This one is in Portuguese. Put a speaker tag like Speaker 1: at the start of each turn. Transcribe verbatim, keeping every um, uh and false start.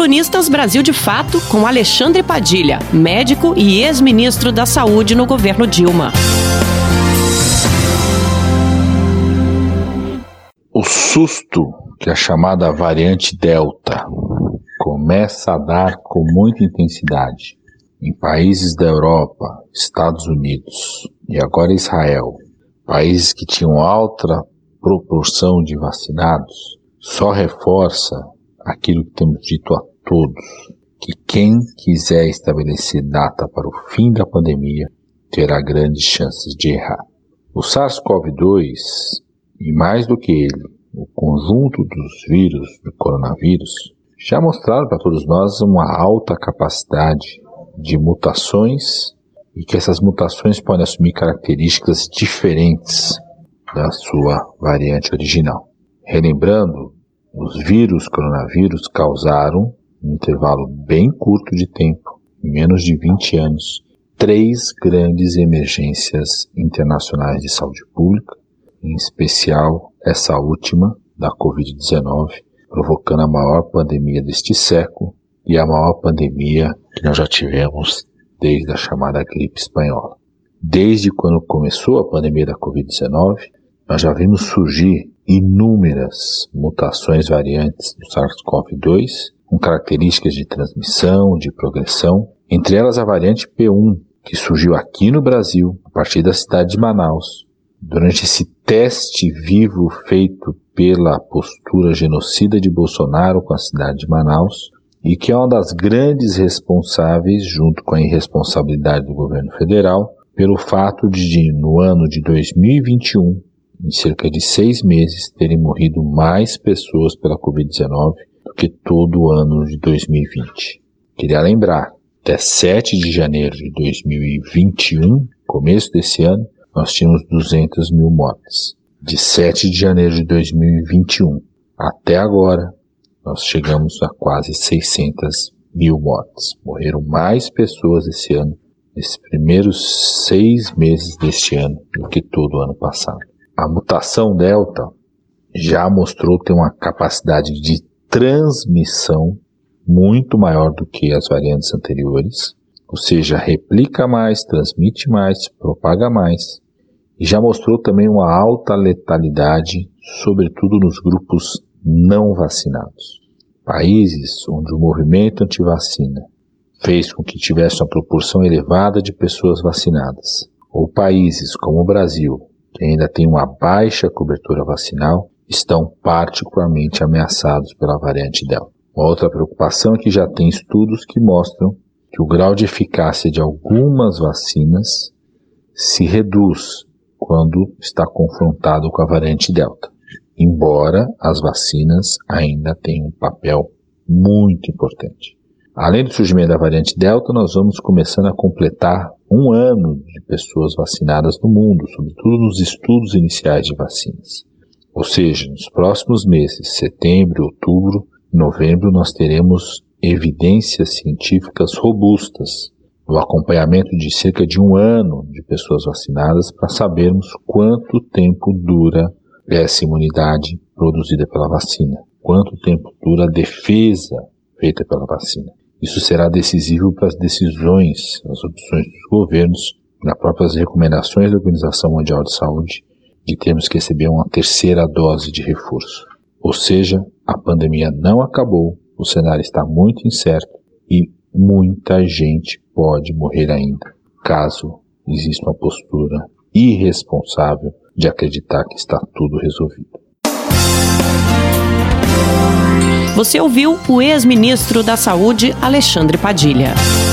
Speaker 1: Colunistas Brasil de Fato com Alexandre Padilha, médico e ex-ministro da Saúde no governo Dilma.
Speaker 2: O susto que a chamada variante Delta começa a dar com muita intensidade em países da Europa, Estados Unidos e agora Israel, países que tinham alta proporção de vacinados, só reforça aquilo que temos dito a todos, que quem quiser estabelecer data para o fim da pandemia terá grandes chances de errar. O SARS-CoV dois, e mais do que ele, o conjunto dos vírus do coronavírus, já mostraram para todos nós uma alta capacidade de mutações e que essas mutações podem assumir características diferentes da sua variante original. Relembrando, os vírus coronavírus causaram, num intervalo bem curto de tempo, em menos de vinte anos, três grandes emergências internacionais de saúde pública, em especial essa última, da covid dezenove, provocando a maior pandemia deste século e a maior pandemia que nós já tivemos desde a chamada gripe espanhola. Desde quando começou a pandemia da covid dezenove, nós já vimos surgir inúmeras mutações variantes do SARS-CoV dois, com características de transmissão, de progressão, entre elas a variante P um, que surgiu aqui no Brasil, a partir da cidade de Manaus. Durante esse teste vivo feito pela postura genocida de Bolsonaro com a cidade de Manaus, e que é uma das grandes responsáveis, junto com a irresponsabilidade do governo federal, pelo fato de, no ano de dois mil e vinte e um, em cerca de seis meses, terem morrido mais pessoas pela covid dezenove do que todo o ano de dois mil e vinte. Queria lembrar, até sete de janeiro de dois mil e vinte e um, começo desse ano, nós tínhamos duzentas mil mortes. De sete de janeiro de dois mil e vinte e um até agora, nós chegamos a quase seiscentas mil mortes. Morreram mais pessoas esse ano, nesses primeiros seis meses deste ano, do que todo o ano passado. A mutação Delta já mostrou ter uma capacidade de transmissão muito maior do que as variantes anteriores, ou seja, replica mais, transmite mais, propaga mais, e já mostrou também uma alta letalidade, sobretudo nos grupos não vacinados. Países onde o movimento antivacina fez com que tivesse uma proporção elevada de pessoas vacinadas, ou países como o Brasil, que ainda tem uma baixa cobertura vacinal, estão particularmente ameaçados pela variante Delta. Uma outra preocupação é que já tem estudos que mostram que o grau de eficácia de algumas vacinas se reduz quando está confrontado com a variante Delta, embora as vacinas ainda tenham um papel muito importante. Além do surgimento da variante Delta, nós vamos começando a completar um ano de pessoas vacinadas no mundo, sobretudo nos estudos iniciais de vacinas. Ou seja, nos próximos meses, setembro, outubro, novembro, nós teremos evidências científicas robustas no acompanhamento de cerca de um ano de pessoas vacinadas para sabermos quanto tempo dura essa imunidade produzida pela vacina, quanto tempo dura a defesa feita pela vacina. Isso será decisivo para as decisões, as opções dos governos, nas próprias recomendações da Organização Mundial de Saúde, de termos que receber uma terceira dose de reforço. Ou seja, a pandemia não acabou, o cenário está muito incerto e muita gente pode morrer ainda, caso exista uma postura irresponsável de acreditar que está tudo resolvido.
Speaker 1: Você ouviu o ex-ministro da Saúde, Alexandre Padilha.